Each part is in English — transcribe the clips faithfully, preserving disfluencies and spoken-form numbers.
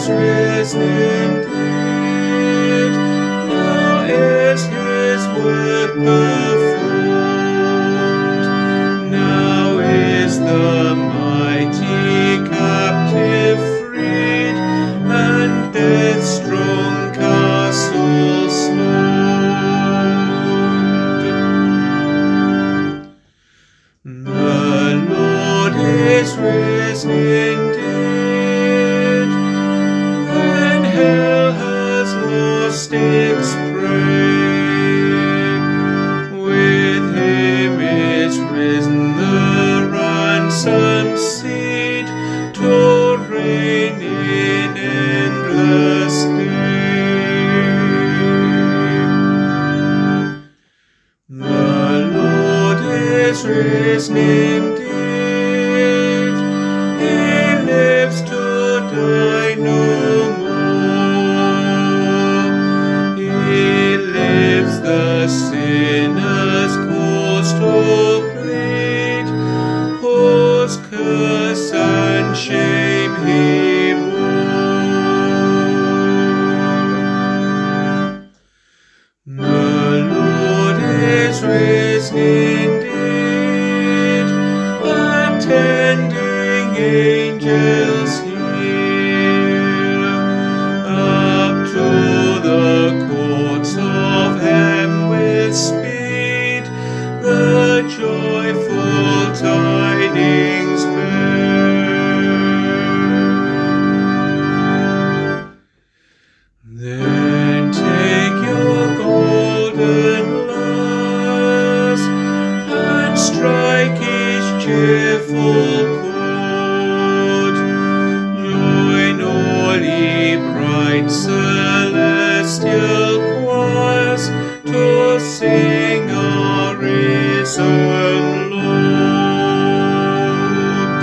risen indeed, now is his work performed, now is the mighty captive freed, and death's strong castle stormed. The Lord is risen indeed, when hell has lost its prey. With him is risen the ransomed seed, to reign in endless day. The Lord is risen indeed, he lives to die no more. He lives the sinner's cause to plead, whose curse and shame he bore. The Lord is risen indeed, attending angels here, up to the courts of heaven with speed, the joyful tidings bear. Then take your golden lyres, and strike each cheerful chord. Join all ye bright celestial choirs, to sing our risen Lord.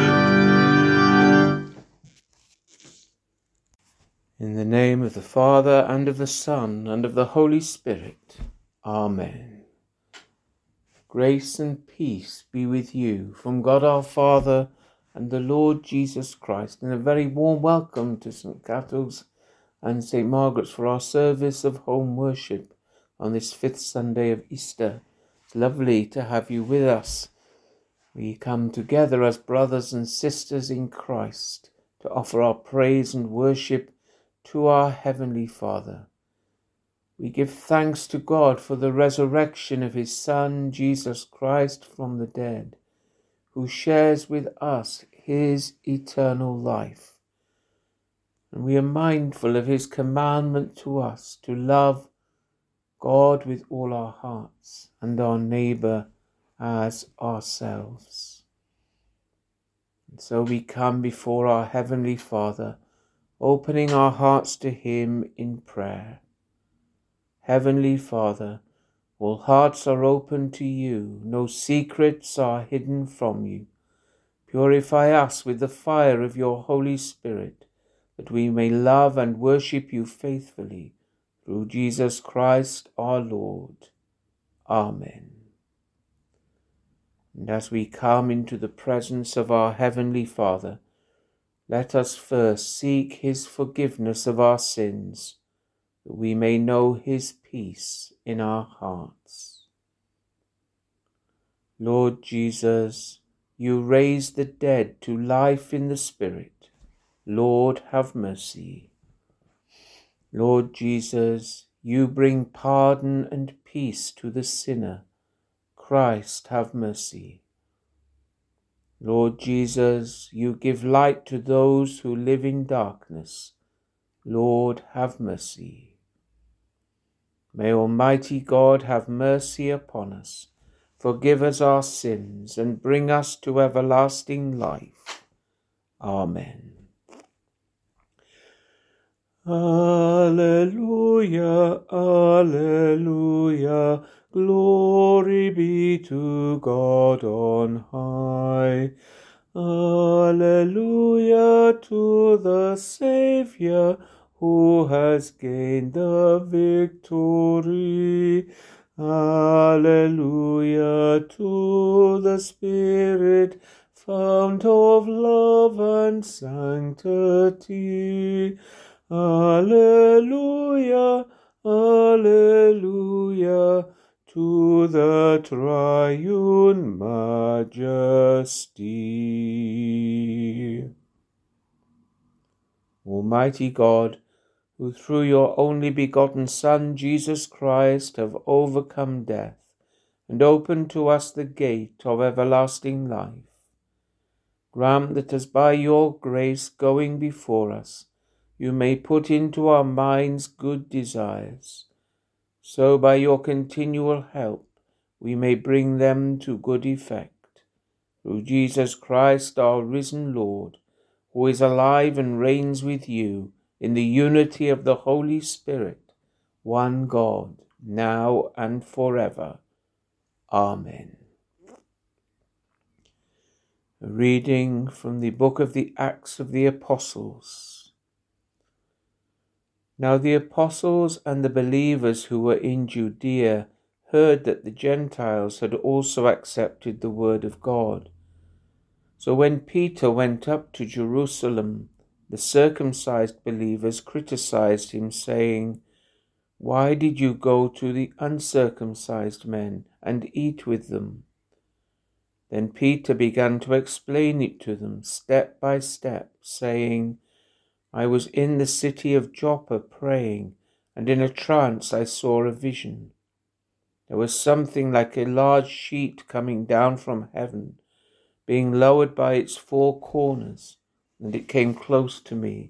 In the name of the Father, and of the Son, and of the Holy Spirit. Amen. Grace and peace be with you from God our Father and the Lord Jesus Christ, and a very warm welcome to Saint Catherine's and Saint Margaret's for our service of home worship on this fifth Sunday of Easter. It's lovely to have you with us. We come together as brothers and sisters in Christ to offer our praise and worship to our Heavenly Father. We give thanks to God for the resurrection of his Son, Jesus Christ, from the dead, who shares with us his eternal life. And we are mindful of his commandment to us to love God with all our hearts and our neighbour as ourselves. And so we come before our Heavenly Father, opening our hearts to him in prayer. Heavenly Father, all hearts are open to you, no secrets are hidden from you. Purify us with the fire of your Holy Spirit, that we may love and worship you faithfully, through Jesus Christ our Lord. Amen. And as we come into the presence of our Heavenly Father, let us first seek his forgiveness of our sins, that we may know his peace in our hearts. Lord Jesus, you raise the dead to life in the Spirit. Lord, have mercy. Lord Jesus, you bring pardon and peace to the sinner. Christ, have mercy. Lord Jesus, you give light to those who live in darkness. Lord, have mercy. May Almighty God have mercy upon us, forgive us our sins, and bring us to everlasting life. Amen. Alleluia, alleluia, glory be to God on high. Alleluia to the Saviour, who has gained the victory. Alleluia to the Spirit, fount of love and sanctity. Alleluia, Alleluia, to the triune majesty. Almighty God, who through your only begotten Son, Jesus Christ, have overcome death and opened to us the gate of everlasting life, grant that as by your grace going before us, you may put into our minds good desires, so by your continual help we may bring them to good effect. Through Jesus Christ, our risen Lord, who is alive and reigns with you in the unity of the Holy Spirit, one God, now and forever. Amen. A reading from the book of the Acts of the Apostles. Now the apostles and the believers who were in Judea heard that the Gentiles had also accepted the word of God. So when Peter went up to Jerusalem, the circumcised believers criticized him, saying, "Why did you go to the uncircumcised men and eat with them?" Then Peter began to explain it to them step by step, saying, "I was in the city of Joppa praying, and in a trance I saw a vision. There was something like a large sheet coming down from heaven, being lowered by its four corners, and it came close to me.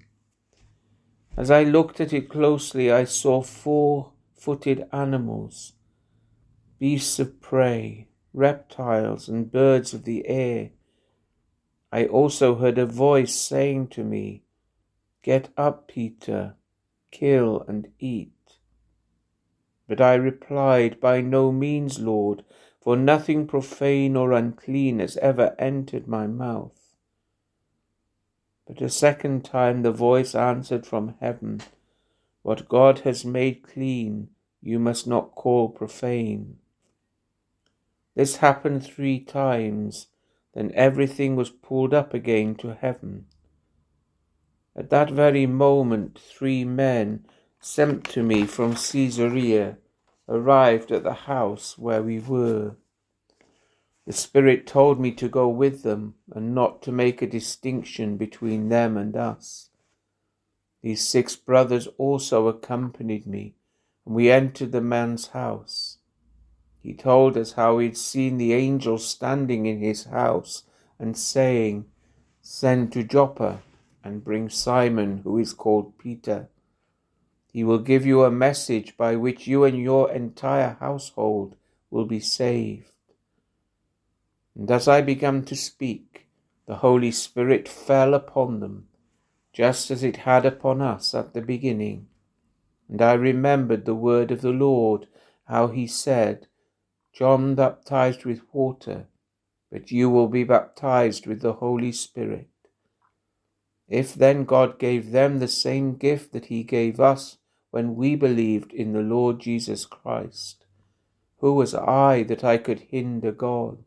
As I looked at it closely, I saw four-footed animals, beasts of prey, reptiles, and birds of the air. I also heard a voice saying to me, 'Get up, Peter, kill and eat.' But I replied, 'By no means, Lord, for nothing profane or unclean has ever entered my mouth.' But a second time the voice answered from heaven, 'What God has made clean, you must not call profane.' This happened three times, then everything was pulled up again to heaven. At that very moment, three men sent to me from Caesarea arrived at the house where we were. The Spirit told me to go with them and not to make a distinction between them and us. These six brothers also accompanied me, and we entered the man's house. He told us how he had seen the angel standing in his house and saying, 'Send to Joppa and bring Simon, who is called Peter. He will give you a message by which you and your entire household will be saved.' And as I began to speak, the Holy Spirit fell upon them, just as it had upon us at the beginning. And I remembered the word of the Lord, how he said, 'John baptized with water, but you will be baptized with the Holy Spirit.' If then God gave them the same gift that he gave us when we believed in the Lord Jesus Christ, who was I that I could hinder God?"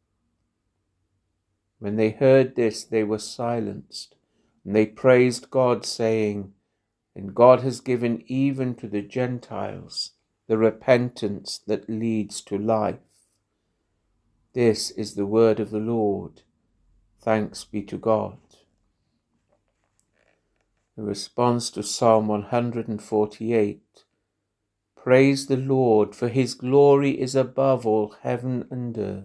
When they heard this, they were silenced, and they praised God, saying, "And God has given even to the Gentiles the repentance that leads to life." This is the word of the Lord. Thanks be to God. The response to Psalm one hundred forty-eight. Praise the Lord, for his glory is above all heaven and earth.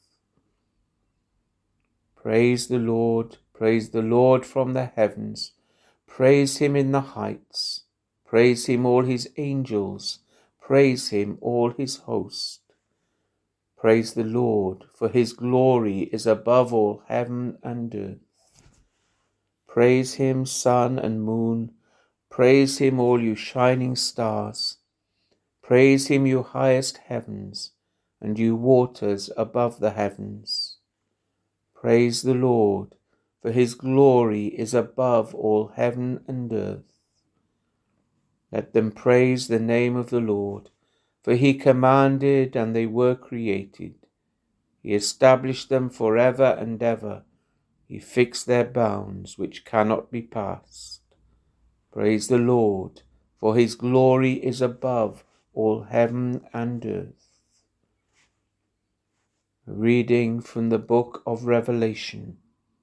Praise the Lord, praise the Lord from the heavens. Praise him in the heights. Praise him, all his angels. Praise him, all his host. Praise the Lord, for his glory is above all heaven and earth. Praise him, sun and moon. Praise him, all you shining stars. Praise him, you highest heavens, and you waters above the heavens. Praise the Lord, for his glory is above all heaven and earth. Let them praise the name of the Lord, for he commanded and they were created. He established them forever and ever. He fixed their bounds which cannot be passed. Praise the Lord, for his glory is above all heaven and earth. A reading from the book of Revelation.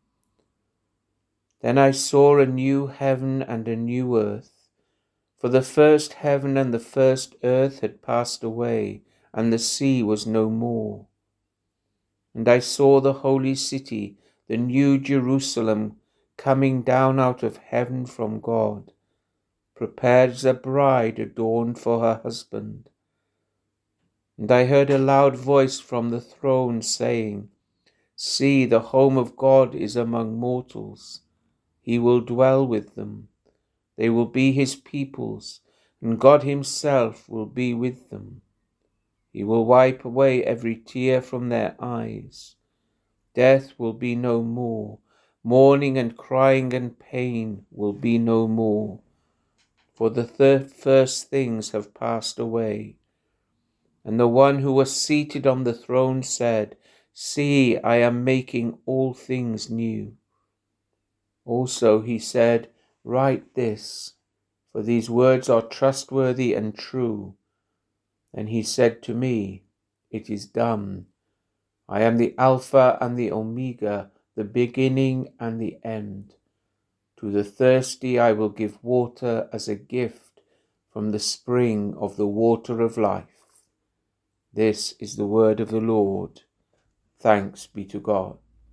Then I saw a new heaven and a new earth, for the first heaven and the first earth had passed away, and the sea was no more. And I saw the holy city, the new Jerusalem, coming down out of heaven from God, prepared as a bride adorned for her husband. And I heard a loud voice from the throne saying, See, the home of God is among mortals. He will dwell with them. They will be his peoples, and God himself will be with them. He will wipe away every tear from their eyes. Death will be no more. Mourning and crying and pain will be no more. For the thir- first things have passed away. And the one who was seated on the throne said, See, I am making all things new. Also he said, Write this, for these words are trustworthy and true. And he said to me, It is done. I am the Alpha and the Omega, the beginning and the end. To the thirsty I will give water as a gift from the spring of the water of life. This is the word of the Lord. Thanks be to God.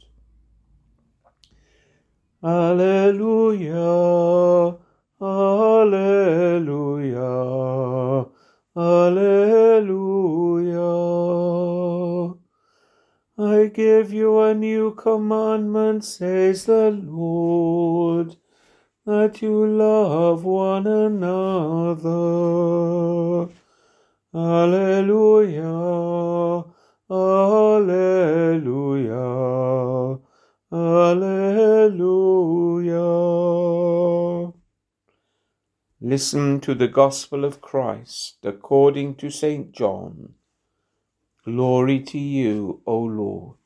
Alleluia, alleluia, alleluia. I give you a new commandment, says the Lord, that you love one another. Alleluia, alleluia, alleluia. Listen to the Gospel of Christ according to Saint John. Glory to you, O Lord.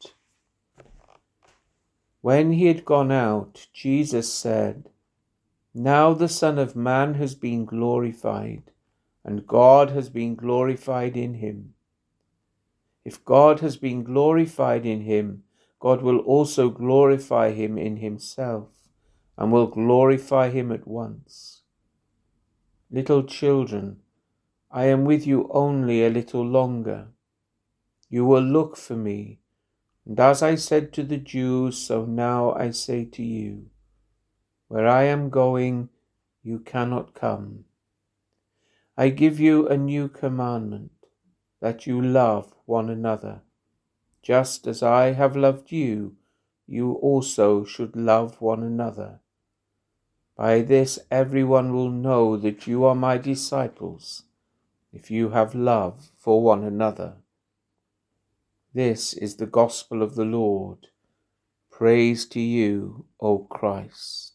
When he had gone out, Jesus said, Now the Son of Man has been glorified, and God has been glorified in him. If God has been glorified in him, God will also glorify him in himself, and will glorify him at once. Little children, I am with you only a little longer. You will look for me, and as I said to the Jews, so now I say to you, where I am going, you cannot come. I give you a new commandment, that you love one another. Just as I have loved you, you also should love one another. By this everyone will know that you are my disciples, if you have love for one another. This is the gospel of the Lord. Praise to you, O Christ.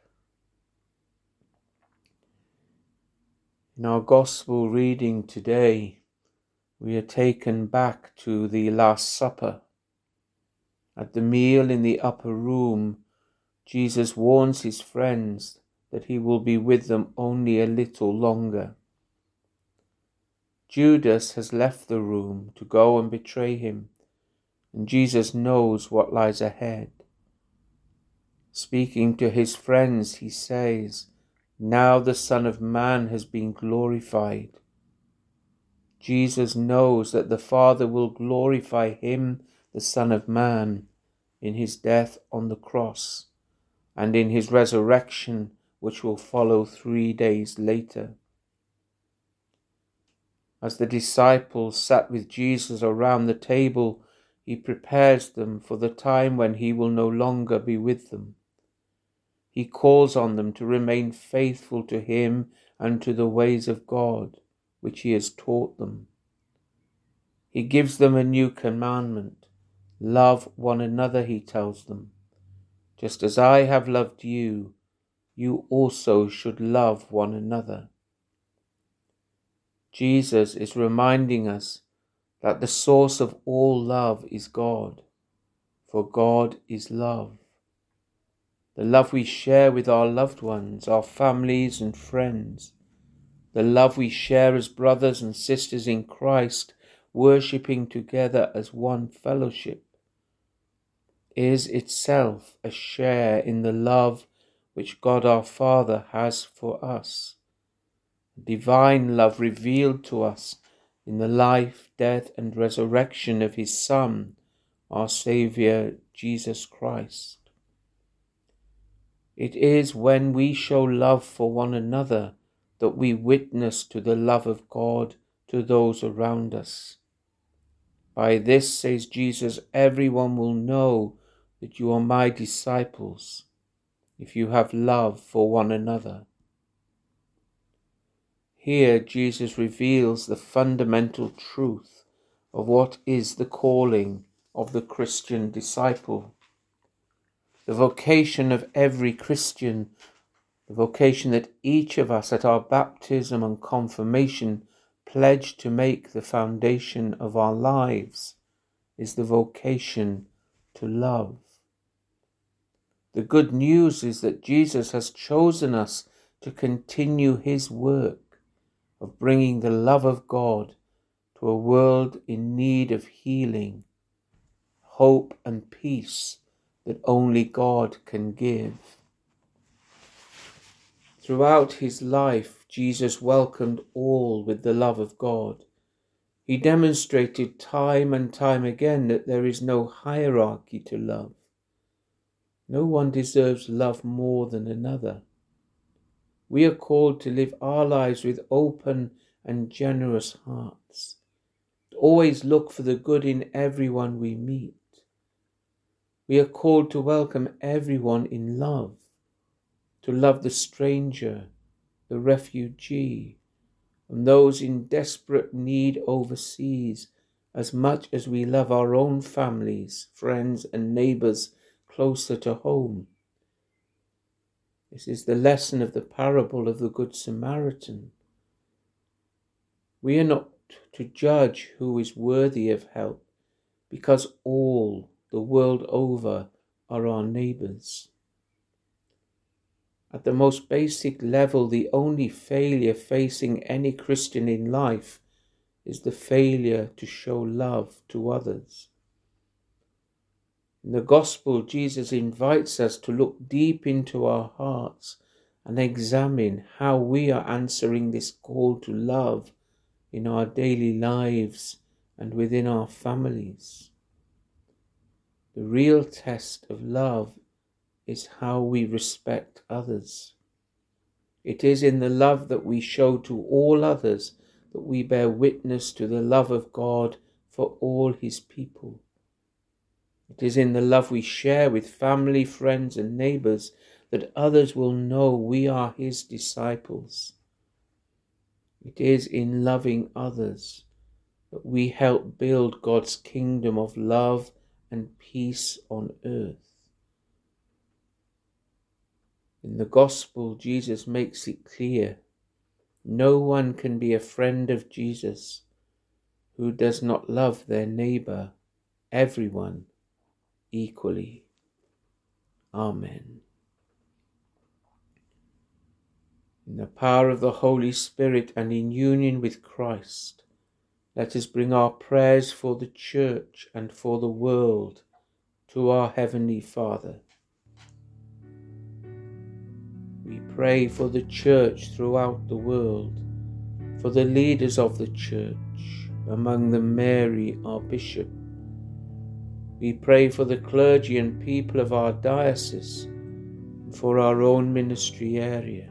In our gospel reading today, we are taken back to the Last Supper. At the meal in the upper room, Jesus warns his friends that he will be with them only a little longer. Judas has left the room to go and betray him, and Jesus knows what lies ahead. Speaking to his friends, he says, Now the Son of Man has been glorified. Jesus knows that the Father will glorify him, the Son of Man, in his death on the cross, and in his resurrection, which will follow three days later. As the disciples sat with Jesus around the table, he prepares them for the time when he will no longer be with them. He calls on them to remain faithful to him and to the ways of God, which he has taught them. He gives them a new commandment. Love one another, he tells them. Just as I have loved you, you also should love one another. Jesus is reminding us that the source of all love is God, for God is love. the love we share with our loved ones, our families and friends, the love we share as brothers and sisters in Christ, worshipping together as one fellowship, is itself a share in the love which God our Father has for us, divine love revealed to us in the life, death and resurrection of his Son, our Saviour Jesus Christ. It is when we show love for one another that we witness to the love of God to those around us. By this, says Jesus, everyone will know that you are my disciples, if you have love for one another. Here Jesus reveals the fundamental truth of what is the calling of the Christian disciple. The vocation of every Christian, the vocation that each of us at our baptism and confirmation pledged to make the foundation of our lives, is the vocation to love. The good news is that Jesus has chosen us to continue his work of bringing the love of God to a world in need of healing, hope and peace that only God can give. Throughout his life, Jesus welcomed all with the love of God. He demonstrated time and time again that there is no hierarchy to love. No one deserves love more than another. We are called to live our lives with open and generous hearts, to always look for the good in everyone we meet. We are called to welcome everyone in love, to love the stranger, the refugee, and those in desperate need overseas as much as we love our own families, friends and neighbours closer to home. This is the lesson of the parable of the Good Samaritan. We are not to judge who is worthy of help, because all the world over are our neighbours. At the most basic level, the only failure facing any Christian in life is the failure to show love to others. In the Gospel, Jesus invites us to look deep into our hearts and examine how we are answering this call to love in our daily lives and within our families. The real test of love is how we respect others. It is in the love that we show to all others that we bear witness to the love of God for all his people. It is in the love we share with family, friends and neighbours that others will know we are his disciples. It is in loving others that we help build God's kingdom of love and peace on earth. In the Gospel, Jesus makes it clear, no one can be a friend of Jesus who does not love their neighbour, everyone, equally. Amen. In the power of the Holy Spirit and in union with Christ, let us bring our prayers for the Church and for the world to our Heavenly Father. We pray for the Church throughout the world, for the leaders of the Church, among them Mary, our Bishop. We pray for the clergy and people of our diocese and for our own ministry area.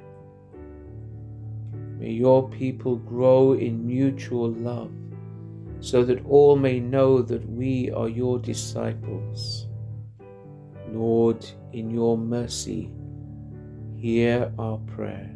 May your people grow in mutual love, so that all may know that we are your disciples. Lord, in your mercy, hear our prayer.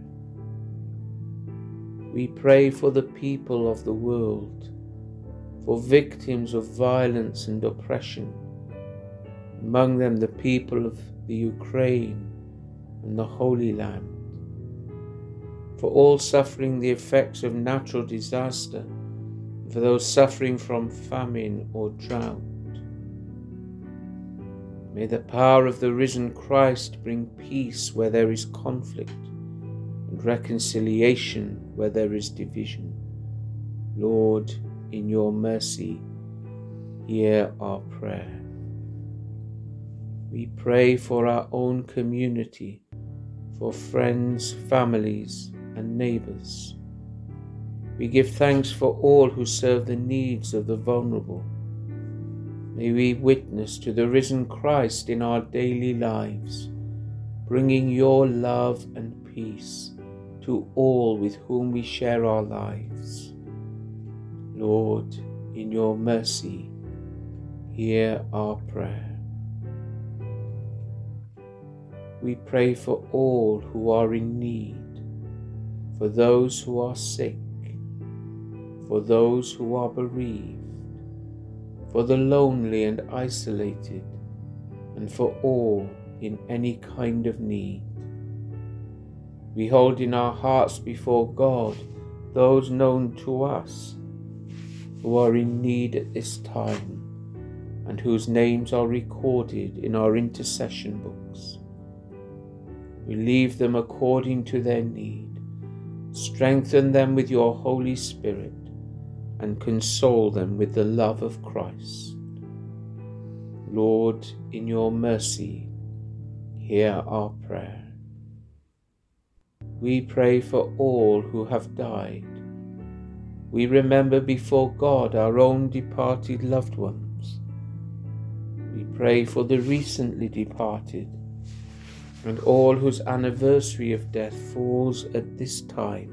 We pray for the people of the world, for victims of violence and oppression, among them the people of the Ukraine and the Holy Land, for all suffering the effects of natural disaster, and for those suffering from famine or drought. May the power of the risen Christ bring peace where there is conflict and reconciliation where there is division. Lord, in your mercy, hear our prayer. We pray for our own community, for friends, families, and neighbors. We give thanks for all who serve the needs of the vulnerable. May we witness to the risen Christ in our daily lives, bringing your love and peace to all with whom we share our lives. Lord, in your mercy, hear our prayer. We pray for all who are in need, for those who are sick, for those who are bereaved, for the lonely and isolated, and for all in any kind of need. We hold in our hearts before God those known to us who are in need at this time and whose names are recorded in our intercession books. We leave them according to their need. Strengthen them with your Holy Spirit and console them with the love of Christ. Lord, in your mercy, hear our prayer. We pray for all who have died. We remember before God our own departed loved ones. We pray for the recently departed and all whose anniversary of death falls at this time.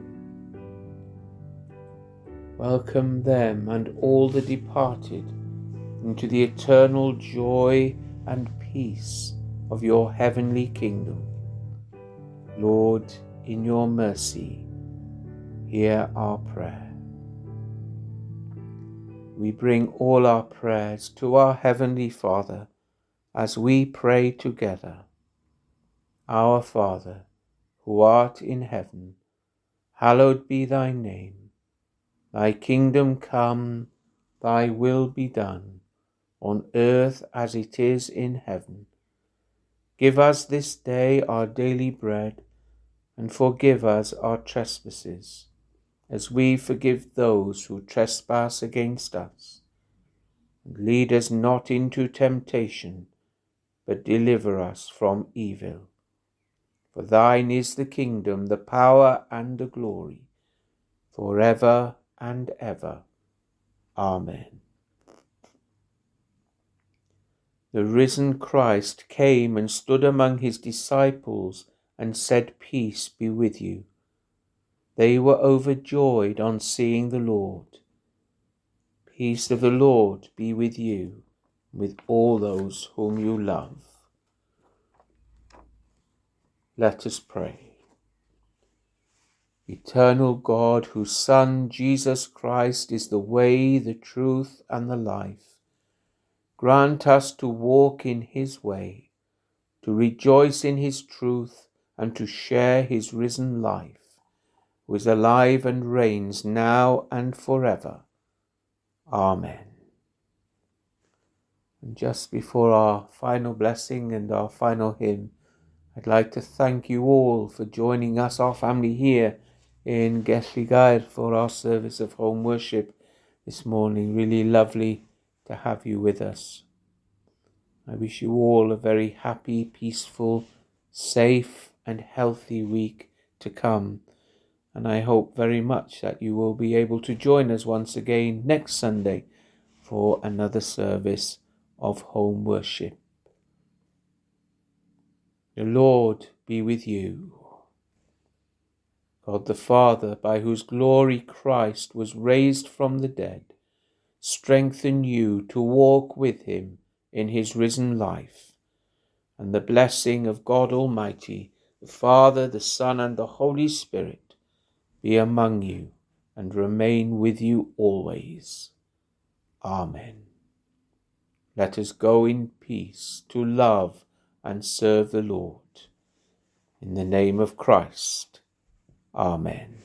Welcome them and all the departed into the eternal joy and peace of your heavenly kingdom. Lord, in your mercy, hear our prayer. We bring all our prayers to our Heavenly Father as we pray together. Our Father, who art in heaven, hallowed be thy name. Thy kingdom come, thy will be done, on earth as it is in heaven. Give us this day our daily bread, and forgive us our trespasses, as we forgive those who trespass against us. And lead us not into temptation, but deliver us from evil. For thine is the kingdom, the power, and the glory, forever and ever. Amen. The risen Christ came and stood among his disciples and said, "Peace be with you." They were overjoyed on seeing the Lord. Peace of the Lord be with you, with all those whom you love. Let us pray. Eternal God, whose Son, Jesus Christ, is the way, the truth, and the life, grant us to walk in his way, to rejoice in his truth, and to share his risen life, who is alive and reigns now and forever. Amen. And just before our final blessing and our final hymn, I'd like to thank you all for joining us, our family here in Gelligaer, for our service of home worship this morning. Really lovely to have you with us. I wish you all a very happy, peaceful, safe and healthy week to come. And I hope very much that you will be able to join us once again next Sunday for another service of home worship. The Lord be with you. God the Father, by whose glory Christ was raised from the dead, strengthen you to walk with him in his risen life. And the blessing of God Almighty, the Father, the Son, and the Holy Spirit be among you and remain with you always. Amen. Let us go in peace to love and serve the Lord. In the name of Christ. Amen.